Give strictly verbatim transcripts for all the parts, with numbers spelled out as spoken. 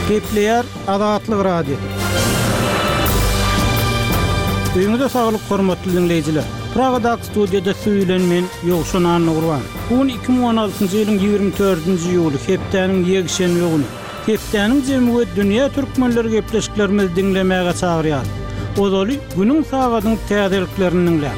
Kepler Azatlyk Radio. Öňüňizde saglyk hormatly dinleýijiler. Pragadak studiýada süýlenmen Ýogşan Anurwan. Bu iki ming on altynjy ýylyň ýygrimi dördünji ýuly hepdeniň ýegşenme güni. Hepdeniň jemgyýet dünýä türkmenleri gepleşiklerimizi dinlemäge çagyrýar. Ozaly günüň sagatyň täzeliklerini dinlä.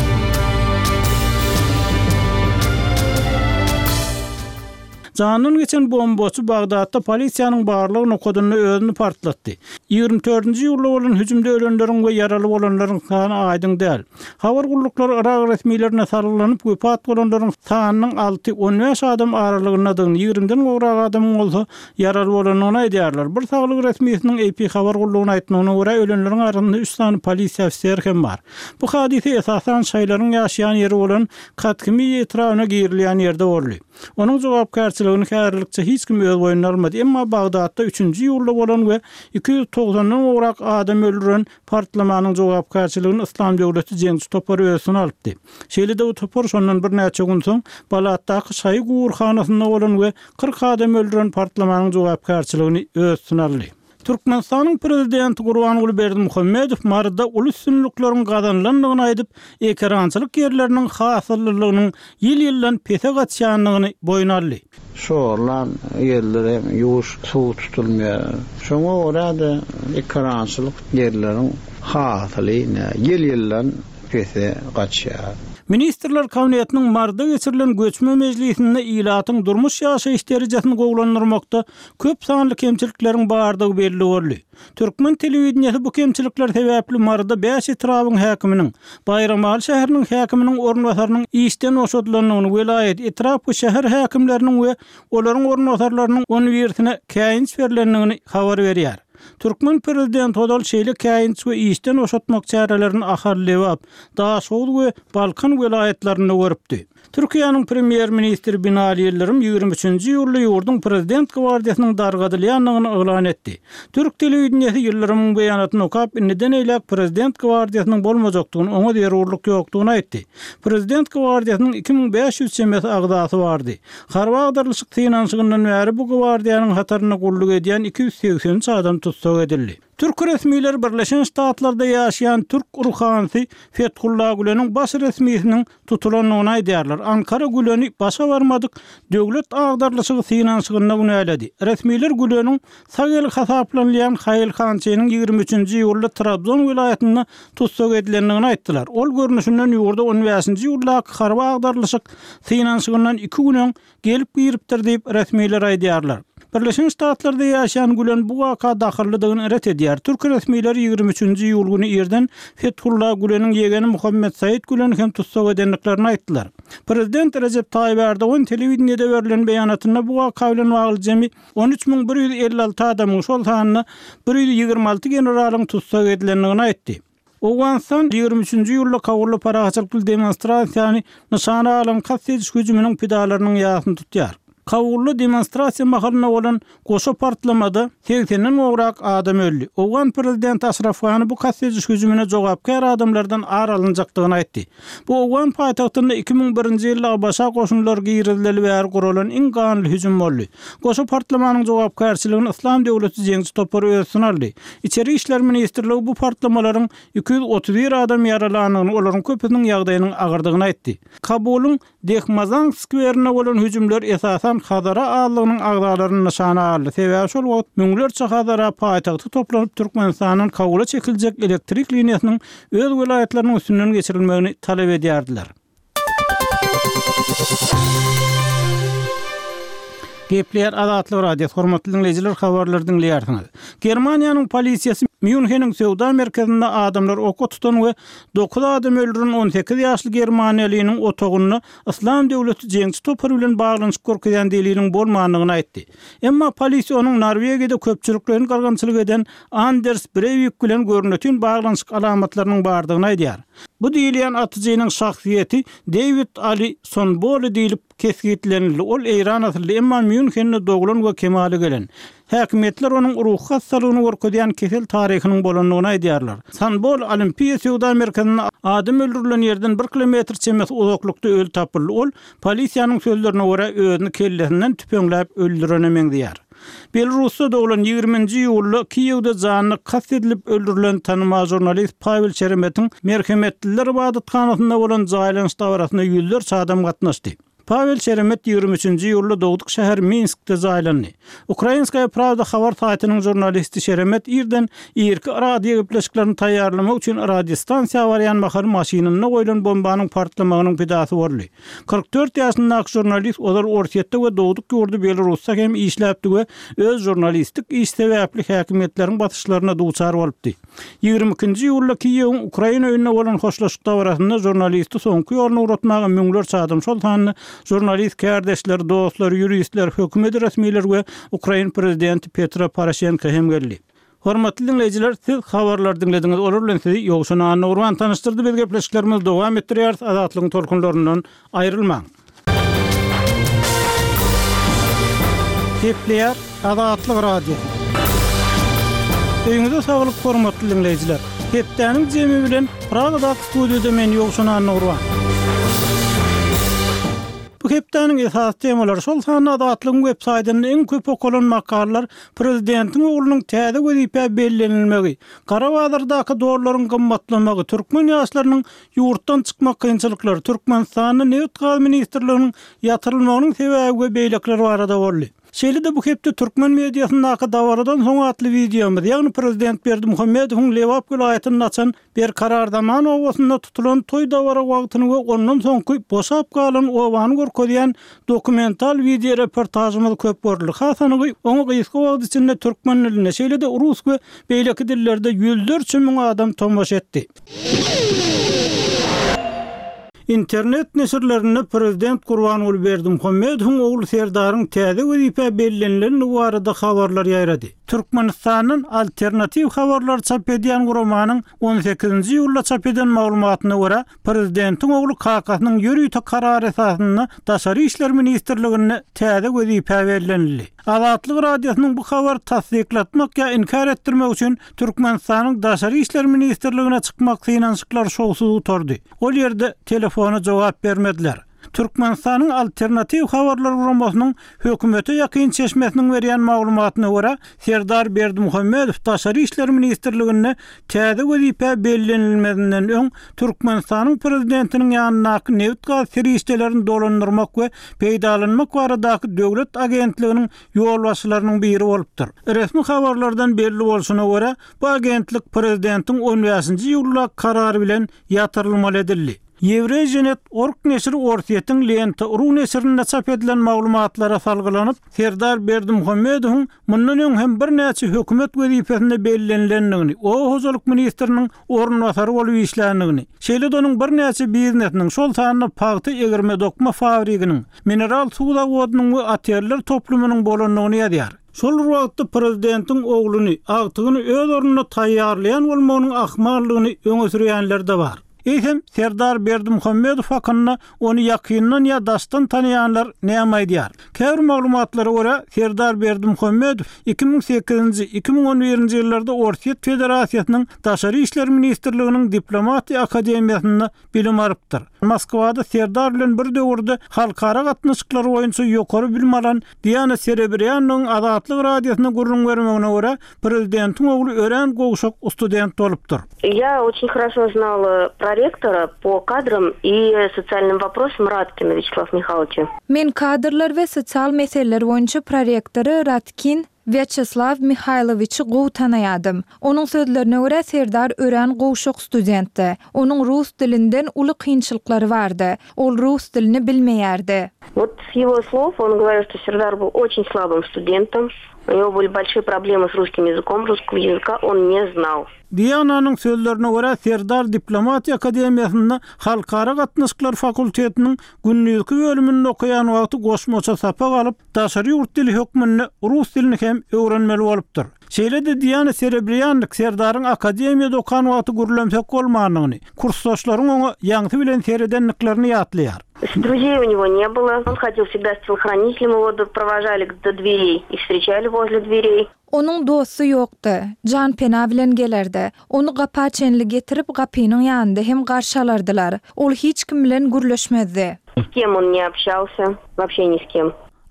Canın geçen bomboçu Bagdatda polisiýanyň barlygyny koduny özüni partlatdy. ýygrimi dördünji ýylda bolan hüjümde ölenleriň we ýaraly bolanlaryň sany aýdyň däl. Habar gullukları Irak resmiýetlerine sarylanyp wepat bolanlaryň sanynyň alty on beş adam aralygynadygyny, ýygrimiden gowrak adamyň bolsa ýaraly bolanyny aýdýarlar. Bir saglyk resmiýetiniň A P habar gullugyna aýtmagyna görä ölenleriň arasynda üç sany polisiýa ofiseri hem bar. Bu hadise esasan şaýlaryň ýaşaýan ýeri bolan Katkymy etrawyna girilýän ýerde boldy. Onuň jogapkarçylygyny häzirlikçe hiç kim öz boýuna almady. Emma Bagdatda üçünji ýylda bolan we iki ýüz togsandan gowrak adam öldüren partlamanyň jogapkarçylygyny Islam döwleti jeňçi topary özüne alypdy. Şeýle-de bu topar şondan bir näçe gün soň Balatdaky Şaý gowurhanasynda bolan we kırk adam öldüren partlamanyň jogapkarçylygyny özüne aldy. Türkmenistanyň prezidenti Gurbanuly Berdimuhammedow marda ulus sünnülikleriň gazanlandygyny aýdyp, ekrançylyk ýerleriniň hasyrlygynyň ýyl-ýyldan pese gatşanlygyny boýuna aldy. Şoğlan yerlere yuş su tutulmuyor. Şoňa görä de ekrançylyk ýerleriň hasyrlygyny ýyl-ýyldan pese gatşýar. Ministrler Kabinetiniň marda geçirilen göçme meclisinde ilatyň durmuş ýaşaýyş derejesini gowlandyrmakda köp sanly kemçilikleriň bardygy belli boldy. Türkmen telewizionyasy bu kemçilikler sebäpli marda beş etrawyň häkiminiň, Bayramaly şäheriniň häkiminiň ornwasarynyň işden oşadylanyny, welayet etraf bu şäher häkimleriniň we olaryň ornwasarlarynyň uniwersitine käýinç berilendigini habar berýär. Türkmen prezident Odal şeýle käýinç we işden oşatmak çärelerini aharlap, Daşoğul we Balkan welayetlerini görüpdi. Türkiýanyň premier ministri Binali Ýyldyrym ýygrimi üçünji ýylda ýurdun prezident gwardiýasynyň dargadylýanlygyny elan etdi. Türk telewizionyasy Ýyldyrymyň beýanatyny okap, neden eýlek prezident gwardiýasynyň bolmajakdygyny, oňa derurluk ýokdugyny aýtdy. Prezident gwardiýasynyň iki ming beş ýüz çemesi agdasy bardy. Harwagdarlyk finansygynyň bäri bu gwardiýanyň hataryna gulluk edýän iki yüz seksen üç adam tutsak edildi. Türk resmiýetleri Birleşen Ştatlarda ýaşaýan Türk urhanysy Fethullah Gülen'iň baş resmiýetiniň tutulanyny aýdýarlar. Ankara Gülen'i başa barmadyk döwlet agdarlyşygy finansygyna günälädi. Resmiýetler Gülen'iň sagel hasaplanýan Haýyl Hançynyň ýygrimi üçünji ýylda Trabzon welaýatyna tutsak edilendigini aýtdylar. Ol görnüşinden ýurda on beşinji ýyldaky harba agdarlyşyk finansygynyň iki günen gelip giripdir diýip resmiýetler aýdýarlar. Birleşen Ştatlarda ýaşaýan Gülen bu waka dahillidigini ret edýär. Türk resmiýetleri ýygrimi üçünji ýyl güni ýerden Fethullah Gülen'iň ýegeni Muhammed Said Gülen hem tutsak edenliklerini aýtdylar. Prezident Recep Tayyip Erdoğan telewizionyada berilen beýanatyna bu waka bilen bagly jemi on üç ming bir ýüz elli alty adamyň şol sanyny bir ýüz ýygrimi alty generalyň tutsak edilendigini aýtdy. Owgansan ýygrimi üçünji ýylda kawurly parahaçylyk demonstrasiýany nyşana alan gazetçi hüjüminiň pidalarynyň ýasyny tutýar. Kawurly demonstrasiýa mahalyna bolan goşa partlamada seksenden gowrak adam öldü. Owgan prezident Ashraf Ghani bu gazetçi hüjümine jogapkar adamlardan aralynjakdygyny aýtdy. Bu Owgan paýtagtynda iki ming birinji ýylda başa goşunlar girileli we guralan iň ganly hüjüm boldy. Goşa partlamanyň jogapkarçylygyny Islam döwleti jeňçi topary özüne aldy. İçeri işler ministrligi bu partlamalaryň iki yüz otuz bir adam ýaralanyny, olaryň köpüniň ýagdaýynyň agyrdygyny aýtdy. Kabulyň Dehmazan skwerine bolan hüjümler esasan Hazara ağalygynyň agdalaryny nyşana aldy. Sebäbi şol wagt müňlerçe Hazara paýtagty toplanyp Türkmenistanyň kawula çekiljek elektrik liniýasynyň öz welaýetleriniň üstünden geçirilmegini talep edýärdiler. Gepler Azatlyk Radio hormatly dinleýijiler, habarlary dinleýärsiňiz. Germaniýanyň polisiýasy Münheniň Sewda merkezinde adamlar oka tutan we dokuz adam öldüren on sekiz ýaşly Germaniýalynyň otagyny Islam döwleti jeňçi topary bilen baglanyşyp görkezýän deliliň bolmanyny aýtdy. Emma polisiýa onuň Norwegiýada köpçüliklerini gargançylyk eden Anders Breivik bilen görnetýän baglanyşyk alamatlarynyň bardygyny aýdýar. Bu diýilýän atyjynyň şahsiýeti David Ali Sonbol diýilip kesgitlenildi. Ol Eýran asly, emma Münhende doglan we kemaly gelen. Häkimetler onuň ruh hassalygyny görkezýän kesel taryhynyň bolanlygyny aýdýarlar. Sonbol Olimpiýa Sewda merkezinde adam öldürilen ýerden bir kilometr çemes uzaklykda öl tapyldy. Ol polisiýanyň sözlerine görä özüni kellesinden tüpeňläp öldürene meňdiýär. Belarusda olan ýigriminji ýulda Kiýewde janyny kast edilip öldürilen tanymaz jurnalist Pavel Şeremet'in merhametliler ibadathanasynda bolan jaýlanyş dawrasyna ýüzlerçe adam gatnaşdy. Pavel Şeremet ýygrimi üçinji ýylda dowduk şäher Minskde jaýlandy. Ukrainskaya Pravda habar saýtynyň jurnalisti Şeremet irden ýerki radio gepleşiklerini taýýarlamak üçin radio stansiýa barýan bahar maşynyna goýulan bombanyň partlamagynyň pedasy boldy. kırk dört ýaşyndaky jurnalist olar ortiýetde we dowduk ýurdu Belarusda hem işläpdi we öz jurnalistik iş sebäpli häkimetleriň batyşlaryna duçar bolupdy. ýygrimi ikinji ýylda Kiýewiň Ukraina öňüne bolan hoşlaşyk dawarasynda jurnalisti soňky ýoluna uratmagy müňlerçe adam şol tanyny jurnalist kardeşler, dostlar, juristler, hökümet resmiler we Ukraina prezidenti Petro Poroshenko hem geldi. Hormatly dinleyijiler, siz habarlar dinlediňiz. Olar bilen sizi ýogşuna Nurwan tanıştyrdy. Biz gepleşiklerimiz dowam etdirýär. Azatlygyň torkunlaryndan aýrylmaň. Hepleýär Azatlyk radio. Öýüňizde saglyk hormatly dinleyijiler. Hepdäniň jemi bilen Pragada studiýada men ýogşuna Nurwan. Bu hepdäniň esas temalary şol sany Azatlygyň web saýtynyň en köp okulan makallalar prezidentiň oglunyň täze wezipä bellenilmegi, Garabazardaky dorlaryň gymmatlamagy, türkmen ýaşlarynyň ýurtdan çykmak kynçylyklary, Türkmenistanyň Näwit gal ministrliginiň ýatyrylmagynyň sebäbi we beýlekler barada boldy. Şeýle de bu hepde türkmen mediasyndaky dawaradan soň atly videomyz, ýagny prezident Berdimuhammedowyň Lewap vilayatyny açan bir karardaman owasynda tutulan toý dawara wagtyny we ondan soňky boşap galan owany görkezýän dokumental video reportajymyz köp görüldi. Hasanyň oňa gysga wagt içinde türkmen diline, şeýle de rus we beýleki dillerde ýüzlerçe müň adam tomoş etdi. İnternet neşirlerini prezident Gurbanuly Berdimuhammedowyň ogly Serdaryň täze wezipä bellenileni barada habarlar ýaýrady. Türkmenistanyň alternativ habarlar çap edýän guramanyň on sekizinji ýylda çap eden maglumatyna görä, prezidentiň ogly Kakasynyň ýürüýte karary esasyna Daşary işler ministrligine täze wezipä bellenildi. Azatlyk radiosynyň bu habar tasdiklatmak ýa inkar etdirmek üçin Türkmenistanyň Daşary işler ministrligine çykmak synançyklary şowsuz oturdy. Ol ýerde telefona jogap bermediler. Türkmenistanyň alternativ habarlar guramasynyň hökümete ýakyn çeşmesiniň berýän maglumatyna görä, Serdar Berdimuhammedow Daşary işler ministrligine täze wezipä bellenilmedinden öň Türkmenistanyň prezidentiniň ýanynaky Näwit gal serişdelerini dolandyrmak we peýdalanmak baradaky döwlet agentliginiň ýolbaşçylarynyň biri bolupdyr. Resmi habarlardan belli bolşuna görä, bu agentlik prezidentiň on beşinji ýylda karary bilen ýatyrylmaly edildi. Yevrejenet org neşri ortiýetiň lenta uru neşrinde çap edilen maglumatlara salgylanyp, Serdar Berdimuhammedowyň mundan öň hem bir näçe hökümet wezipesinde bellenlendigini, o hojalyk ministriniň ornwasary bolup işländigini, şeýle de onuň bir näçe biznesiniň şol sanyny paýty egirme dokma fabriginiň, mineral suwda wodynyň we aterler toplumynyň bolandygyny ýazýar. Şol wagtda prezidentiň ogluny, agtygyny öz ornuna taýýarlayan bolmagynyň ahmarlygyny öňe sürýänler de bar. Eýsem Serdar Berdimuhammedow hakkynda onu ýakyndan ýa daşdan tanıyanlar näme diýär? Käbir maglumatlara görä Serdar Berdimuhammedow iki ming sekizinji iki ming on birinji ýyllarda Ortiýet Federasiýasynyň Daşary işler ministrliginiň diplomatiýa akademiýasynda bilim alypdyr. Moskwada Serdar bilen bir döwürde halkara gatnaşyklary boýunça ýokary bilim alan Diana Serebrianyň Azatlyk radiosyna gurrun bermegine görä prezidentiň ogly ören gowşak student bolupdyr. Я очень хорошо знала ректора по кадрам и социальным вопросам Раткина Вячеслава Михайловича. Men kadrlar ve sosyal meseleler boyunca prorektoru Ratkin Vyacheslav Mikhailovichi gowy tanaýadym. Onuň sözlerine görä Serdar ören gowşak studentdi. Onuň rus dilinden uly kynçylyklary bardy. Ol rus dilini bilmeýärdi. Вот с его слов он говорил, что Сердар был очень слабым студентом. У него были большие проблемы с русским языком, русского языка он не знал. Diyananyň sözlerine görä Serdar Diplomatiýa Akademiýasynda Halkara gatnaşyklar fakultetiniň günnüzki bölümini okuyan wagty goşmaça sapa galyp daşary ýurt dili hökmünde rus dilini hem öwrenmeli bolupdyr. Şeýle de Diana Serebrianyk Serdaryň akademiýada okan wagty gürlemsek bolmanyny, kursdaşlaryň oňa ýaňsy bilen seredenliklerini ýatlaýar. Друзей у него не было. Он ходил всегда с телохранителем, его провожали до дверей и встречали возле дверей. Onuň dosty ýokdy. Jan pena bilen gelerdi. Onu gapa çenli getirip gapynyň ýanynda hem garşalardylar. Ol hiç kim bilen gürleşmezdi. С кем он не общался, вообще ни с кем.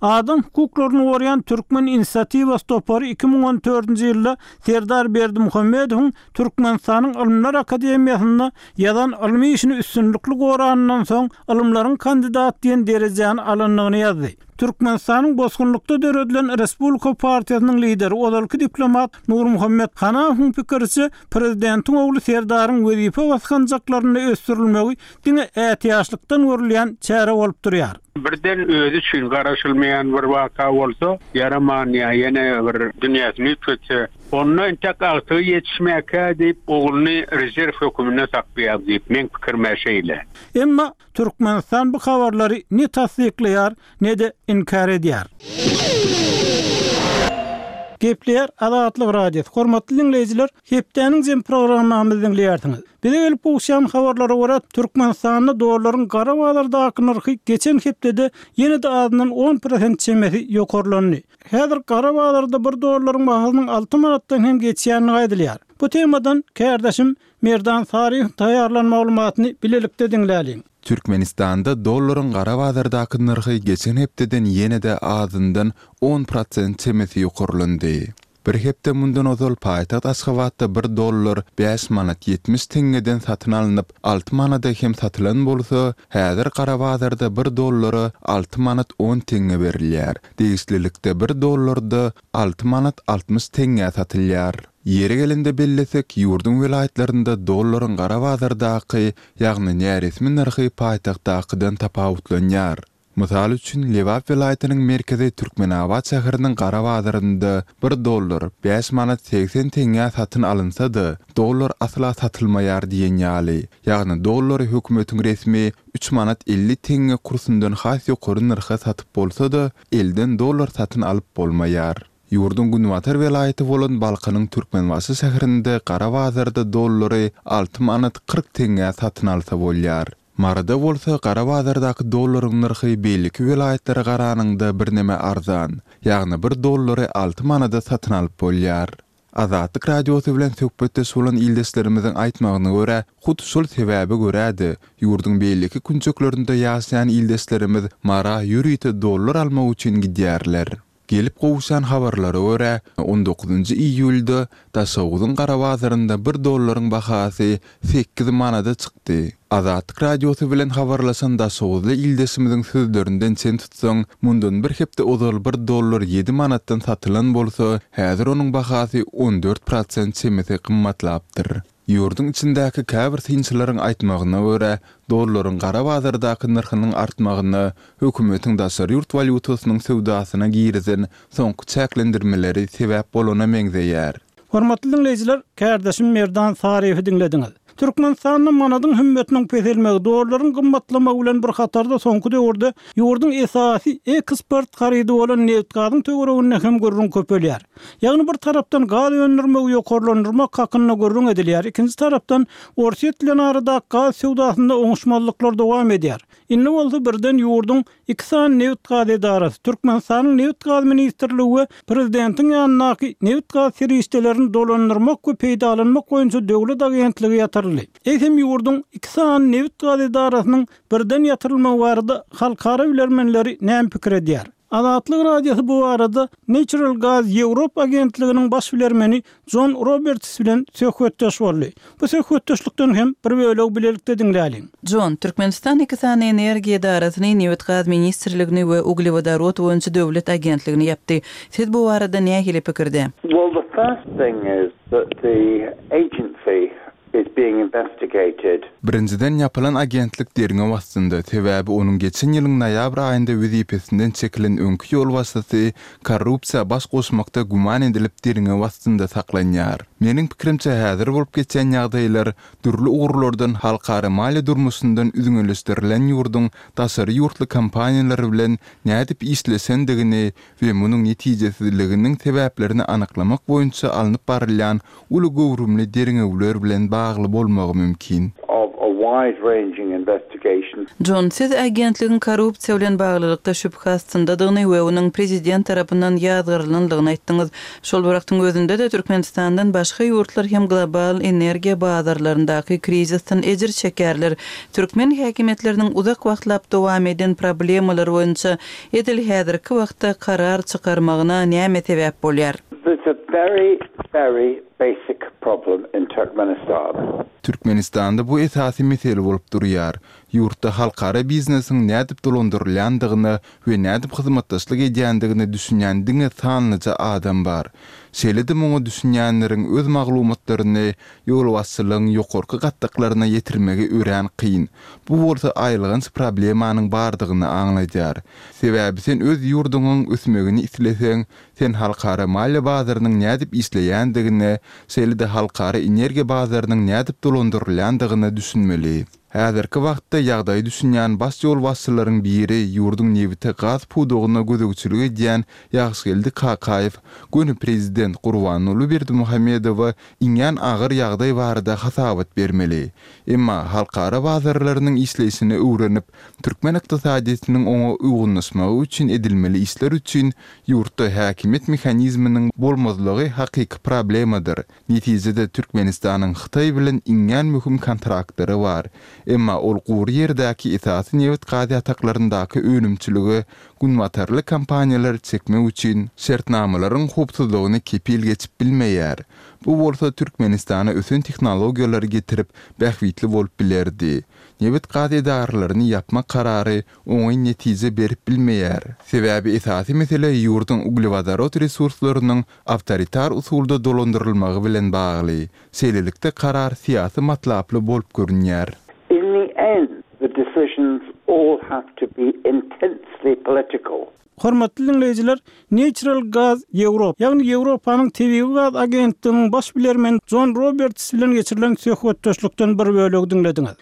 Adam hukuklaryny gorayan Türkmen inisiativasy topary iki ming on dördünji ýylda Serdar Berdimuhammedowyň Türkmenistanyň Ilmlar Akademiýasynda ýazan ilmi işini üstünlikli goranyndan soň ilmlaryň kandidat diýen derejäni alanlygyny ýazdy. Türkmenistanyň bozgunlukda döredilen Respublika Partiýasynyň lideri odalky diplomat Nur Muhammed Hanafowyň pikirçe prezidentiň ogly Serdaryň wezife baskanjaklaryny ösdürilmegi diňe ätiýaşlykdan görülýän çäre bolup durýar. Birden özü üçin garaşylmayan bir waka bolsa, yaraman ýa ýene bir dünýäsini köçse, onu entek agty ýetişmäke diýip ogluny rezerw hökümine saklaýar diýip men pikirmäşeýle. Emma Türkmenistan bu habarlary ne tasdikleýär, ne de inkar edýär. Gepler Adatlyk Radio. Hormatly dinleyijiler, hepdeniň jem programmamyzy dinleýärsiňiz. Bize gelip ugşan habarlara görä Türkmenistanyň dolarlaryň gara bazardaky narhy geçen hepdede ýene de azynyň on prosent çemesi ýokarlandy. Häzir gara bazarda bir dolarlaryň bahasynyň alty manatdan hem geçýäni aýdylýar. Bu temadan kärdeşim Merdan Sary taýýarlan maglumatyny bilelikde dinläliň. Türkmenistanda dollaryň gara bazardaky narhy geçen hepdeden ýene de azyndan on prosent çemesi ýokarlandy. Bir hepde mundan ozal paýtaxt Aşgabatda bir dollar beş manat ýetmiş tengeden satyn alynıp alty manada hem satylan bolsa, häzir gara bazarda bir dollary alty manat on tenge berilýär. Diýişlilikde bir dollarda alty manat altmış tenge satylýar. Yeri gelende bellesek, ýurdun welaýatlarynda dollaryň gara bazardaky, ýagny näresmi narhy paýtaxtdakydan tapawutlanýar. Mysal üçin Lewap welaýatynyň merkezi Türkmenabad şäheriniň gara bazarynda bir dollar beş manat seksen tenge satyn alynsa-da, dollar asla satylmaýar diýen ýaly. Ýagny dollary hökümetiň resmi üç manat elli tenge kursundan has ýokary narha satyp bolsa-da, elden dollar satyn alyp bolmaýar. Ýurdun Günwatar welaýaty bolan Balkanyň Türkmenbasy şäherinde gara bazarda dollary alty manat kırk tenge satyn alsa bolýar. Marada bolsa gara bazardaky dollaryň narhy belki welaýatlary garanyňda bir neme arzan, ýagny bir dollary alty manada satyn alyp bolýar. Azatlyk radiosy bilen söhbetde bolan ildeslerimiziň aýtmagyna görä, hut şol sebäbi görädi. Ýurdun belki kunçuklarynda ýaşaýan ildeslerimiz mara ýürüýte dollar almak üçin gidýärler. Gelip gowşan habarlara görä, on dokuzunji iýulda Taşawudyň gara bazarynda bir dollaryň bahasy sekiz manada çykdy. Azatlyk radiosu bilen habarlaşan Taşawudly ildesimiziň sözlerinden çen tutsaň, mundan bir hepde ozal bir dollar yedi manatdan satylan bolsa, häzir onuň bahasy on dört prosent çemese kymmatlapdyr. Ýurdun içindäki käbir synçylaryň aýtmagyna görä, dollaryň gara bazardaky narhynyň artmagyny hökümetiň daşary ýurt valutasynyň sowdasyna girizden soňky çäklendirmeleri sebäp bolana meňzeýär. Hormatly dinleyijiler, kärdeşim Merdan Sary'y dinlediňiz. Türkmenistanyň manadyň hümmetiniň peselmegi, dolarlaryň gymmatlamagy bilen bir hatarda soňky döwürde ýurdun esasy eksport garydy bolan neft gazyň töweregine hem görüň köpelýär. Ýagny bir tarapdan gaz öndürmegi ýokarlandyrmak hakyna görüň edilýär. Ikinji tarapdan Orsiýet bilen arada gaz sowdasynda oňuşmazlyklar dowam edýär. Indi bolsa birden ýurdun iki san neft gaz edarasy Türkmenistanyň neft gaz ministrligi prezidentiň ýanynaky neft gaz serişdelerini dolandyrmak we peýdalanmak boýunça döwlet agentligi ýatyrly. Eýsem ýurdun iki san neft gaz edarasynyň birden ýatyrylmagy barada halkara bilermenleri näme pikir edýär? Adatlyk radiosu bu arada Natural Gas Ýewropa agentliginiň baş bilermeni John Roberts bilen söhbetdeş boldy. Bu söhbetdeşlikden hem bir bölegi bilelikde dinläliň. John, Türkmenistan iki san energiýa edarasyny neft gaz ministrligini we uglevodorod boýunça döwlet agentligini ýapdy. Siz bu arada näme hili pikirde? Well, the first thing is that the agency is being investigated. Birinciden yapılan agentlik deriňe wagtynda sebäbi onuň geçen ýylyň noýabr aýynda wezipesinden çekilen öňkü ýol wasasy korrupsiýa baş goşmakda guman edilip deriňe wagtynda saklanýar. Meniň pikirimçe häzir bolup geçen ýagdaýlar türlü ugurlardan halkara mali durmuşyndan üzüňeleşdirilen ýurdun daşary ýurtly kompaniýalary bilen nädip işlesendigini we munyň netijesizliginiň sebäplerini anaklamak boýunça alınıp barylýan uly gowrumly deriňewler bilen bagly bolmagy mümkin. Of a wide-ranging investigation. John, siz agentligin korrupsiya bilen baglylykda şüphe astyndadygyny we onuň prezident tarapyndan ýazgyrlygyny aýtdyňyz. Şol wagtyň özünde de Türkmenistandan başga ýurtlar hem global energiýa bazarlaryndaky krizisden ejir çekerler. Türkmen häkimetleriniň uzak wagtlap dowam eden problemalar boýunça edil häzirki wagtda karar çykarmagyna näme sebäp bolýar? There's a very, very basic problem in Turkmenistan. Türkmenistanda bu esasy mesele bolup durýar. Ýurtda halkara biznesiň nädip dolandyrylýandygyny we nädip hyzmatdaşlyk edýändigini düşünýän diňe sanlyca adam bar. Şeýle-de muňa düşünýänleriň öz maglumatlaryny ýol wassylygyň ýokarky gatdaklaryna ýetirmegi ören kyn. Bu bolsa aýlygyn problemanyň bardygyny aňlaýar. Sebäbi sen öz ýurduňyň ösmegini isleseň, sen halkara maliýa bazarynyň nädip işleýändigini, şeýle-de halkara energiýa bazarynyň nädip dolandyrylýandygyny düşünmeli. Häzirki wagtda ýagdaý düşünýän bas ýol wassylaryň biri ýurduň nebite gaz pudugyna gözegçilik edýän Ýagşyldy Kakaýew, göni prezident Gurbanuly Berdimuhammedowa iňen agyr ýagdaý barada hasabat bermeli. Emma halkara bazarlarynyň işleýişini öwrenip, türkmen ykdysadysynyň oňa uýgunlaşmagy üçin edilmeli işler üçin ýurtda häkimet mexanizminiň bolmazlygy hakyky problemadyr. Netijede Türkmenistanyň Hytaý bilen iňen möhüm kontraktary bar. Emma ol guur ýerdäki esasy newit gazy ataklaryndaky önümçiligi günwatarly kampaniýalar çekmek üçin şertnamalaryň hupsuzlygyny kepil geçip bilmeýär. Bu bolsa Türkmenistana ösün tehnologiýalary getirip bähwitli bolup bilerdi. Newit gazy edarlaryny yapmak karary oňy netije berip bilmeýär. Sebäbi esasy mesele ýurduň uglewadarot resurslarynyň awtoritar usulda dolandyrylmagy bilen bagly. Şeýlelikde karar siýasy matlaply bolup görünýär. In the end, the decisions all have to be intensely political. Hormatly dinleyijiler, Natural Gas Europe, ýagny Ýewropanyň tebii gaz agentligining baş bilermeni John Roberts bilen geçirilen söhbetdeşlikden bir bölegi dinlediňiz.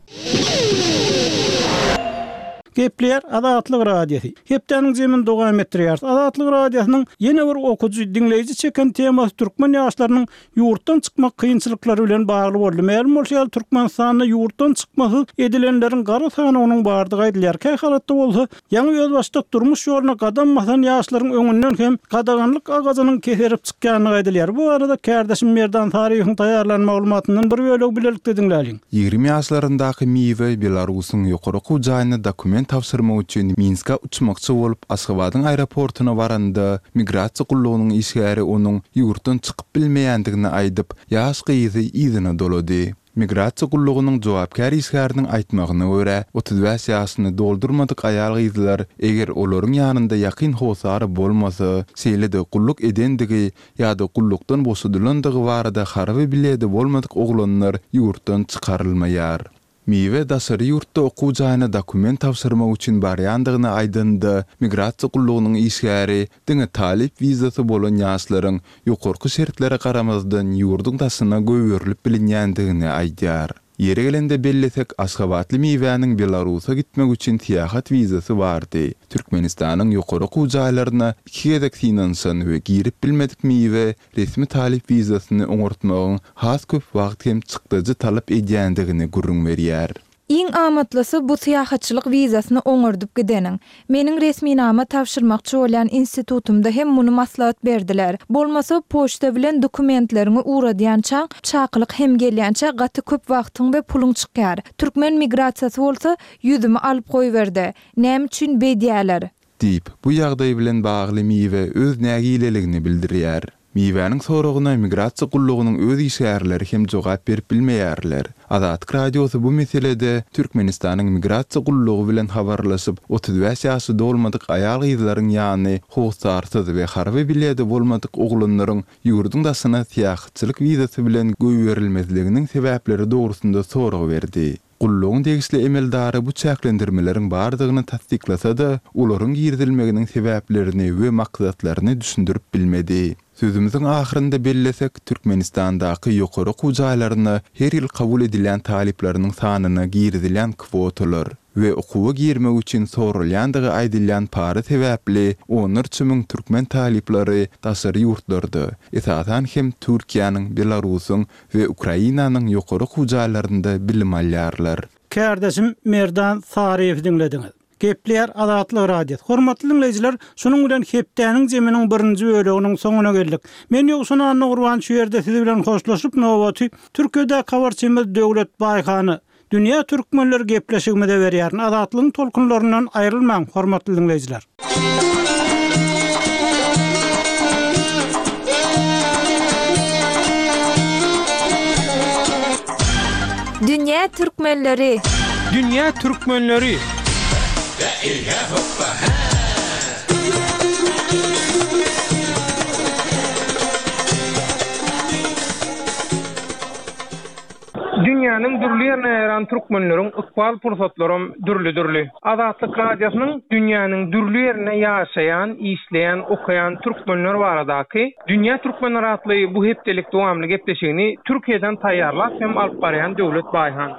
Gepler Adatlyk Radiosu. Hepdeniň jemin dowam etdirýär. Adatlyk Radiosynyň ýene bir okujy dinleýiji çeken temasy türkmen ýaşlarynyň ýurtdan çykmak kynçylyklary bilen bagly boldy. Mälum bolsa Türkmenistanda ýurtdan çykmagy edilenleriň gara sany onuň bardygy aýdylýar. Käy halatda bolsa, ýaňy öz başlyk durmuş ýoluna gadammasan ýaşlaryň öňünden hem gadaganlyk agazynyň keserip çykýany aýdylýar. Bu arada kärdeşim Merdan Tariýewiň taýýarlan maglumatyndan bir bölegi bilelikde dinläýin. ýygrimi ýaşlaryndaky Miwe Belarusyň ýokarky jaýyna dokument tawsyrmak üçin Minska uçmakçy bolup Aşgabatyň aeroportuna baranda migrasiýa gullugynyň işgäri onuň ýurtdan çykyp bilmeýändigini aýdyp, ýaş gyzy ýygyna dolady. Migrasiýa gullugynyň jogapkar işgäriniň aýtmagyna görä, otuz beş ýaşyny doldurmadyk aýal gyzlar eger olaryň ýanynda ýakyn howsary bolmasa, şeýle-de gulluk edendigi ýa-da gullukdan boşadylandygy barada harby bilýärdi bolmadyk oglanlar ýurtdan çykarylmaýar. Miwe daşary ýurtda okuw jaýyna dokument tawsyrmak üçin barýandygyny aýdyndy. Migrasiýa gullugynyň işgäri diňe talip wizasy bolan ýaşlaryň ýokarky şertlere garamazdan ýurduň daşyna göwerilip bilinýändigini aýdýar. Yeri gelende bellesek Aşgabatly Miwe'niň Belarusa gitmek üçin tiýahat wizasy bardy. Türkmenistanyň ýokary gujaýlaryna iki gezek finansan we girip bilmedik Miwe resmi talip wizasyny oňartmagyň has köp wagt hem çykdyjy talap edýändigini gurrun berýär. Iň amatlysı bu syýahatçylyk wizasyny oňardyp gideniň. Meniň resmi nama tawşyrmakçy bolan institutumda hem muny maslahat berdiler. Bolmasa poçta bilen dokumentlerini uradýança, çakylyk hem gelýänçe gaty köp wagtyň we puluň çykýar. Türkmen migrasiýasy bolsa ýüzümi alyp goýberdi. Näme üçin bedýäler? Diýip, bu ýagdaý bilen bagly Miwe öz nägileligini bildirýär. Miwe'niň soragyna migrasiýa gullugynyň öz işgärleri hem jogap berip bilmeýärler. Adatlyk Radiosu bu meselede Türkmenistanyň migrasiýa gullugy bilen habarlaşyp, otuz beş ýaşy dolmadyk aýal gyzlaryň ýany howsarsyz we harby bilýärdi bolmadyk oglanlaryň ýurduň daşyna syýahatçylyk wizasy bilen göwerilmezliginiň sebäpleri dogrusynda sorag berdi. Gullugyň degisli emeldary bu çäklendirmeleriň bardygyny tasdiklasa-da, olaryň girdilmeginiň sebäplerini we maksatlaryny düşündirip bilmedi. Sözümüzün ahyrynda bellesek, Türkmenistandaky ýokary gujaýlaryna her ýyl kabul edilen talipleriniň sanyna girdilen kwotalar we okuwa girmek üçin sorulýandygy aýdylýan para sebäpli on üç müň türkmen talipleri daşary ýurtlarda, esasan hem Türkiýanyň, Belarusyň we Ukrainanyň ýokary gujaýlarynda bilim alýarlar. Kärdeşim Merdan Sariyev dinlediňiz. Gepler Azatlyk Radio. Hormatly dinleyijiler, şunuň bilen hepdäniň jeminiň birinji böleginiň soňuna geldik. Men ýoksuny Anna Urban şu ýerde sizi bilen hoşlaşyp nowaty Türkiýede kawarçymyz Döwlet Baýhany Dünýä türkmenleri gepleşigimizde berýär. Azatlygyň tolkunlaryndan aýrylmaň, hormatly dinleyijiler. Dünýä türkmenleri Dünýä türkmenleri Dünýäniň dürli ýerine ýaran türkmenleriň ykbal pursatlarym dürli-dürli. Azatlyk radiosynyň dünýäniň dürli ýerine ýaşaýan, işleýän, okuyan türkmenler baradaky Dünýä Türkmenleri atly bu hepdelik dowamly gepleşigini Türkiýeden taýýarlap hem alyp barýan Döwlet Baýhan.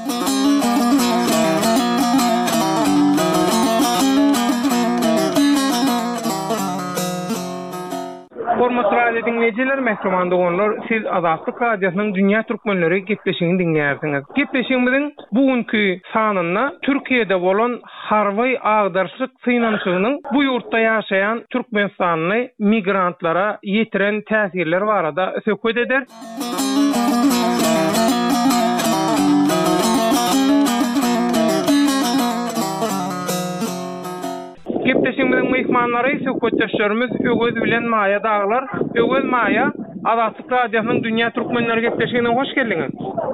Hormatly radio dinleyijiler, mehmandy gonlar, siz Azatlyk radiosynyň Dünýä Türkmenleri gepleşigini dinleýärsiňiz. Gepleşigimiziň bugünkü sanyna Türkiýede bolan harby agdarşyk synançygynyň bu ýurtda ýaşaýan türkmenistanyny migrantlara ýetiren täsirleri barada söhbet eder. Gepleşigimiziň mehmanlary söhbetçilerimiz Ögöz bilen Maýa daglar. Ögöz, Maýa, Azatlyk radiosynyň Dünýä Türkmenleri gepleşigine hoş geldiňiz.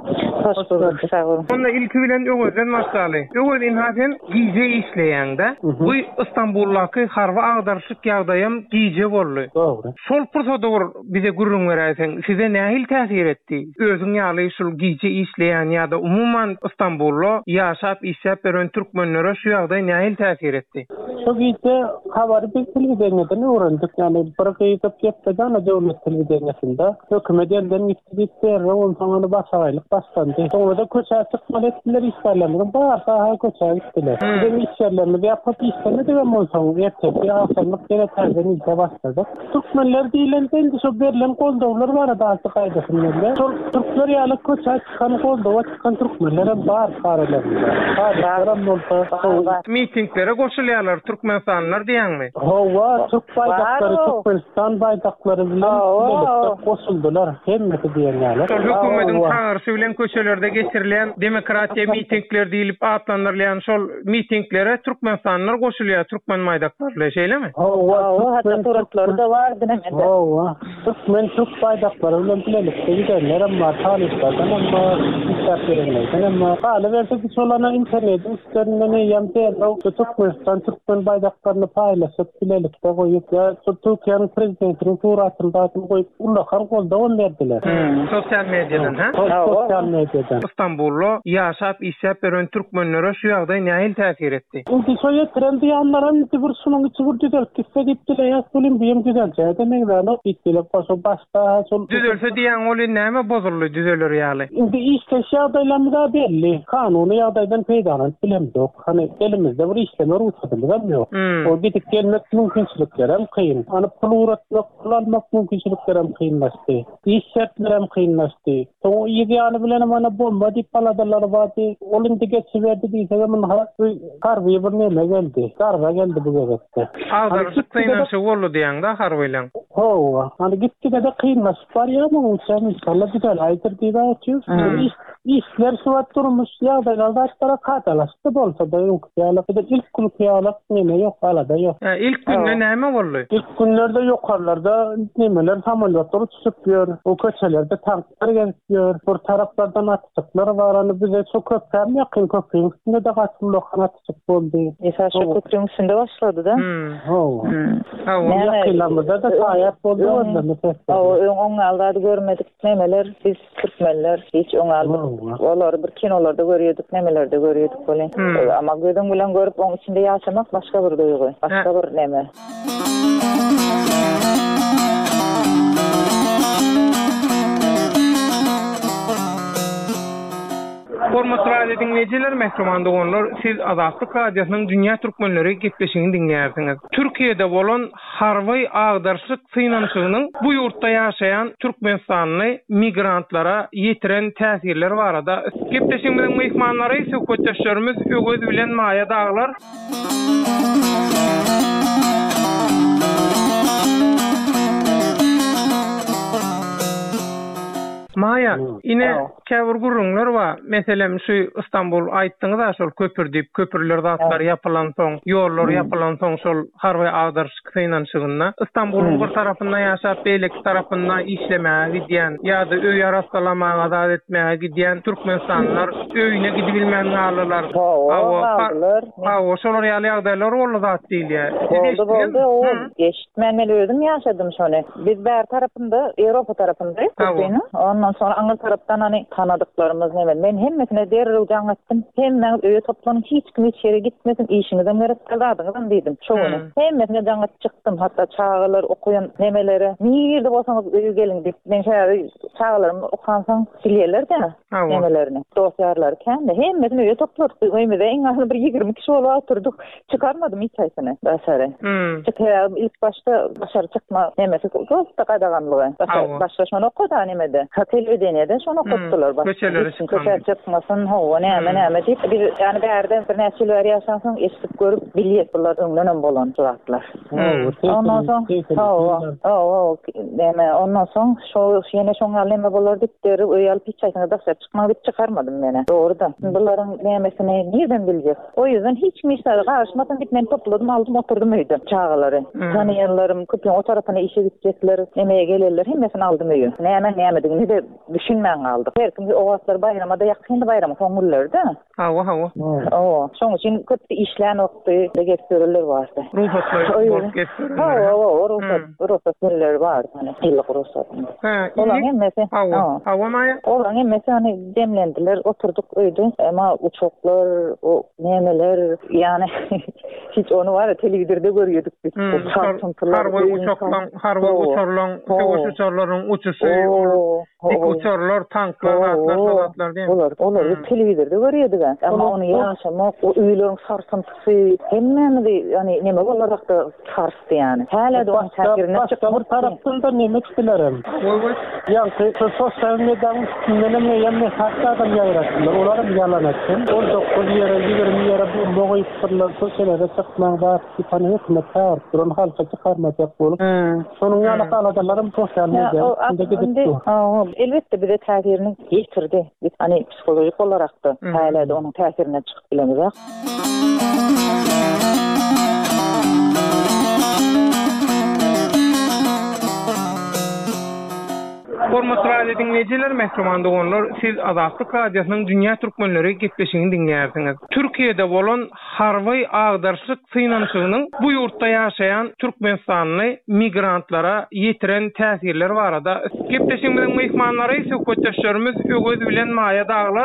Hoş bulduk, sağ olun. Onda ilki bilen Ögözden başlaýly. Ögöz inhasen giýje işleýäňde, bu İstanbullaky harby agdarşyk ýagdaýam giýje boldy. Doğru. Şol pursata bize gurrun berýärsiň, size nähil täsir etdi? Özüň ýaly şol giýje işleýän ýa-da umumyň İstanbulda ýaşap işläp beren türkmenlere şu ýagdaý nähil täsir etdi? Şu giýje habary bir telewizionydan öwrendik, ýani bir gyýyp ýetden döwlet telewizionyny hökümet elden gitdi, rawun soňany başaýlyk başlandy. Soňra köçä çykmaly etdiler işlerlerini, bar saha köçä gitdiler. Bizim işlerlerini ýapyp işlerini de bolsaň, ýetdi, asanlyk ýere täzeni ýete başlady. Türkmenler diýilenden şu berilen goldawlar barada alty gaýdasyny. Şol türkler ýaly köçä çykan goldawa çykan türkmenler bar paralarında. Paralar bolsa, mitinglere goşulýarlar türkmenstanlar diýäňmi? Hawa, Türk baýdaklary, Türkmenistan baýdaklary bilen birlikde goşuldylar, hemmeti diýenler. Hökümetiň taňyrysy bilen köçelerde geçirilen demokratiýa mitingler diýilip atlandyrylýan şol mitinglere türkmenstanlar goşulýar, türkmen maýdaklary şeýlemi? Hawa, hatda turatlary da bar diňende. Hawa, Türkmen Türk baýdaklary bilen birlikde gidenler amma talyslardan amma işlerlerine, amma haly berdi şolana internet üstünden ýamda Türkmenistan Türkmen baýdaklaryny paýlaşyp birlikde goýup ýa Türkiýanyň prezidentiniň turatynda goýup ulakan goldaw berdiler. Sosial mediadan, ha? Sosial mediadan. İstanbulda ýaşap işläp beren türkmenlere şu ýagdaý nähil täsir etdi? Indi şoýa trendi ýanlaran bir sunuň içi bir düzeltip gitdiler, ýa bulim biýem düzeltjä demek zany bitdiler, başa başda şol düzelse diýen ol näme bozuldy düzeler ýaly? Indi işleş ýagdaýlarymyza belli, kanuny ýagdaýdan peýdalan bilen ýok. Hani elimizde bir işleme ruhsatymyz ýok. O gidip gelmek mümkinçilikler hem kıyın. Hani pul uğratmak, pul almak mümkinçilikler hem kıyınlaştı. İş şartları hem kıyınlaştı. O ideyanı bilen bana bomba deyip paladalar vardı. Olunca geçiverdi deyse zaman harbiye bir neme geldi. Karva geldi bu gebette. Ağdarışık kıyınlaşı oldu diyen de harbiyle. Hova. Hani gitti de kıyınlaşıp var ya ama uçağım inşallah güzel aydır diye de açıyor. İşler sıvat durmuş ya da yaldaşlara katalaştı bolsa da yok. Bir de ilk gün kıyalık neme yok. Hala da yok. İlk günde neme oldu? İlk günlerde yukarılarda nemeler samolyotları çıkıyor. O köşelerde tanklar geçiyor. Bu taraflardan atıcıklar var. Hani bize çok köprem yakın köprünün üstünde de kaçırlık atıcık oldu. Esas şu köprünün üstünde başladı da. Yakınlarımızda da sayap oldu. Onun aldı görmedik nemeler. Biz Türkmenler hiç onu aldık. Olar bir kinolarda görüyorduk, nemelerde görüyorduk böyle. Ama gözüm bilen görüp onun içinde yaşamak başka bir duygu, başka bir neme. Hormatly radio dinleyijiler, mehruman dogonlar, siz Azatlyk Radiosynyň Dünýä Türkmenleri gepleşigini dinlärsiňiz. Türkiýede bolan harby agdarşyk synançygynyň bu ýurtda ýaşaýan Türkmenistanyny migrantlara ýetiren täsirleri barada gepleşigimiziň mehmanlary söhbetdeşlerimiz Ögöz bilen Maýa Daglar. Maya, ine käbir gurrunlar wa, meselem şu İstanbul aýtdyňyz da şol köpür diýip, köpürler zatlar ýapylan soň, ýollar ýapylan soň şol harby agdarşyk synançygyna İstanbul'un bir tarapyndan ýaşap, beýleki tarapyndan işlemäge gidýän ýa-da öý arastalamaga da etmäge gidýän türkmenistanlar öýüne gidip bilmän galylar. Hawa, şolar ýaly ýagdaýlar bolla zat diýilýär. Boldy, boldy, o geçitmän men özüm ýaşadym şonu. Biz bäri tarapynda, Ýewropa tarapynda, köpüni. Ondan sonra aňy tarapdan hani tanadyklarymyz näme? Men hemmesine derrew jaňatdym. Hemme öýe toplanyp hiç kim hiç ýere gitmesin, işiňizden garaşdyryň diýdim. Şonu. Hemmesine jaňat çykdym, hatda çağalar okuyan nemeleri. Niýerde bolsaňyz öýe gelin diýip, men şäher çağalarym okansaň silýerler de nemelerini. Dosýarlar kende hemmesini öýe toplaryp, öýmede eň azy bir ýygrimi kişi bolup oturdyk. Çykarmadym hiç aýsyny. Başary. Çykýar ilk başta başary çykma nemesi goýupda gadaganlygy. Başlaşma okuda nemede. Televideniyede şonu okutdular bak. Köçeleri çıkmasın, hava näme näme diýip bir yani bärde bir näçeler ýaşansyn, eşitip görüp bilýär bular öňlenen bolan zatlar. Ondan soň hava, hava näme ondan soň şo ýene şoňa näme bolar diýip öýal piçaýsyna da çykmak diýip çykarmadym mene. Doğruda. Buların nämesini nerden biljek? O ýüzden hiç misal garaşmasyn diýip men topladym, aldym, oturdum öýde. Çağalary, tanýanlarym köpüň o tarapyna işe gitjekler, nämeýe gelirler, hemmesini aldym öýe. Näme näme diýip de düşünmän galdyk. Her kim owaslar bayramda ýakyndy bayram soňurlarda. Hawa hawa. O, şoň üçin köp işlän okdy, degeklerler bardy. Ruhsatlar bolup geçýär. Hawa, ruhsat, ruhsatlar bar, hani illik ruhsat. Ha, olaň emmesi. Hawa, hawa maýa. Olaň emmesi hani demlendiler, oturduk öýde, ama uçoklar, o nemeler, ýani hiç onu var telewizorda görýärdik biz. Harby uçoklar, harby uçurlar, sowuş uçurlaryň uçuşy, dik uçurlar, tanklar, atlar, salatlar diýip. Olar, olar telewizorda görýärdik. Ama onu ýaşamak, o öýleň sarsyntysı, hemmeni ýani neme bolaraq da sarsdy ýani. Häle de o täsirine çykdyr bir tarapdan da neme etdiler. Ýa-ni sosial mediýanyň üstünden ýa-ni hatda ýaýratdylar. Olar ýalan etdi. O dokuz ýere, ýigirmi ýere bu moýyplar sosialda çykmagda tipany hükümet täýär. Onu halka çykarmajak bolup. Şonuň ýaly galadalaryň sosial mediýada gidip. Elbette bir de täsirini ýetirdi. Hani psikolojik olarak da häle de onun täsirine çykyp bilemizak. Hormatly radio dinleyijiler, mehruman dogonlar, siz Azatlyk Radiosynyň Dünýä Türkmenleri gepleşigini dinlärsiňiz. Türkiýede bolan harby agdarşyk synançygynyň bu ýurtda ýaşaýan Türkmenistanyny migrantlara ýetiren täsirleri barada gepleşigimiziň mehmanlary söhbetdeşlerimiz Ögöz bilen Maýa Daglar.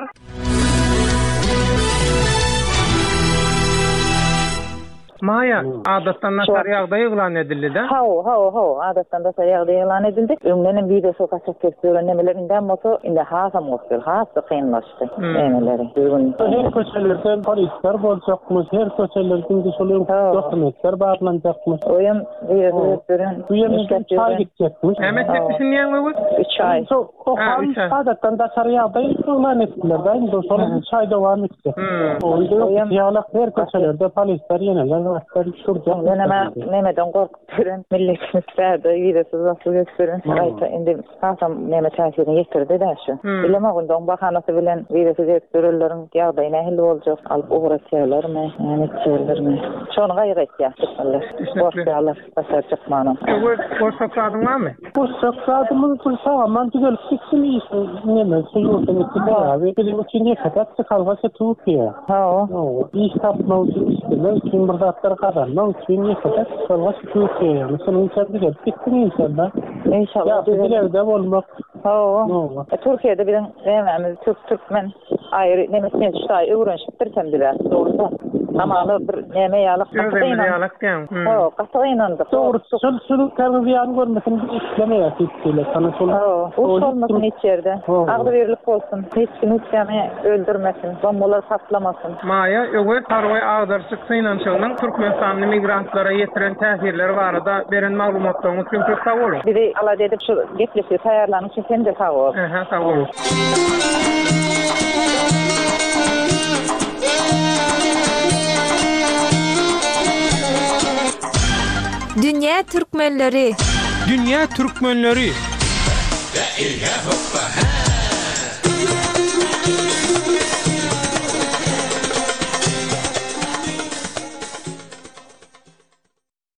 Maya, adatdan nasar ýagdaý eglan edildi-de? Hawa, hawa, hawa, adatdan nasar ýagdaý eglan edildi. Öňlenen video kaçak kesdiler, nemelerinden moto inde hasam olsun, hasa kynlaşdy. Nemeleri. Her köçelerden polisler boljakmyş, her köçelerden de şol dokumentler baglanjakmyş. Oýam ýerlerin, bu ýerden çay gitjekmiş. Hemen tepişini ýaňy üç ay. O adatdan nasar ýagdaý eglan etdiler, da indi şol çay dowam etdi. Oýam ýalak her köçelerde polisler ýene Neme nemeden korkuturum. Milletimiz bärde ýersiz asly gösteren. Aýta indi hasam neme täsirini ýetirdi de şu. Bileme gondon bahanasy bilen ýersiz gösterenleriň ýagdaýyna hel boljak. Alyp uğraşýarlarmy, ýani çerlermi? Şonu gaýratýar. Boşýarlar, başar çykmany. Bu sokadın barmy? Bu sokadymyz bu saman düzelip gitsin ýyşy. Neme suýurdan gitdi. Bizim üçin ýekat çykalgasy tuýýar. Ha. Iş tapmak üçin işler, kim bir zatlar kazanmak üçin ýekat çykalgasy tuýýar. Şonuň üçin de gitdi inşallah. İnşallah. Ýa-da bolmak. Ha. Türkiýede bilen nämämiz Türk Türkmen aýry nemesini şaý öwrenşipdir sen biler. Doğru. Ama bir neme ýalyk Gözlemde ýalyk diýen. O, gaty inandy. Doğru. Şol şol terbiýany görmesin işlemeýär hiçbir sana şol. O, olmasın içeride. Agdy berlik bolsun. Hiç kim uçamy öldürmesin. Bombalar patlamasın. Maýa, öňe tarway agdarçyk synançygynyň Türkmenistanyň migrantlara ýetiren täsirleri barada beren maglumatlaryňyz üçin çok sag bolun. Biri ala dedip şu gepleşip taýarlanyş üçin sen de sag bol. Aha, sag bolun. Dünya Türkmenleri. Dünya Türkmenleri.